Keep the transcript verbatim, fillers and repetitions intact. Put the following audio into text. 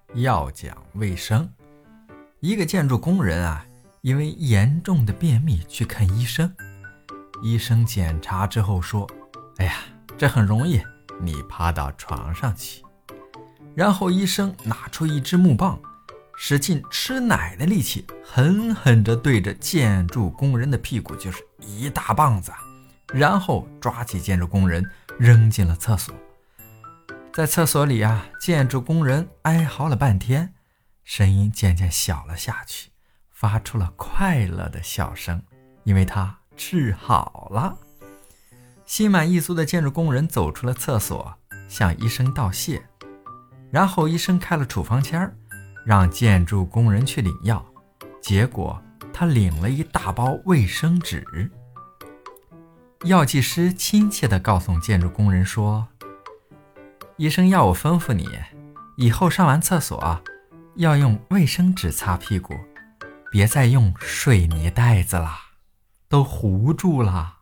要讲卫生。一个建筑工人啊，因为严重的便秘去看医生。医生检查之后说，哎呀，这很容易，你趴到床上去。然后医生拿出一支木棒，使劲吃奶的力气，狠狠地对着建筑工人的屁股就是一大棒子，然后抓起建筑工人扔进了厕所。在厕所里啊，建筑工人哀嚎了半天，声音渐渐小了下去，发出了快乐的笑声，因为他治好了。心满意足的建筑工人走出了厕所，向医生道谢。然后医生开了处方签，让建筑工人去领药，结果他领了一大包卫生纸。药剂师亲切地告诉建筑工人说，医生要我吩咐你，以后上完厕所要用卫生纸擦屁股，别再用水泥袋子了，都糊住了。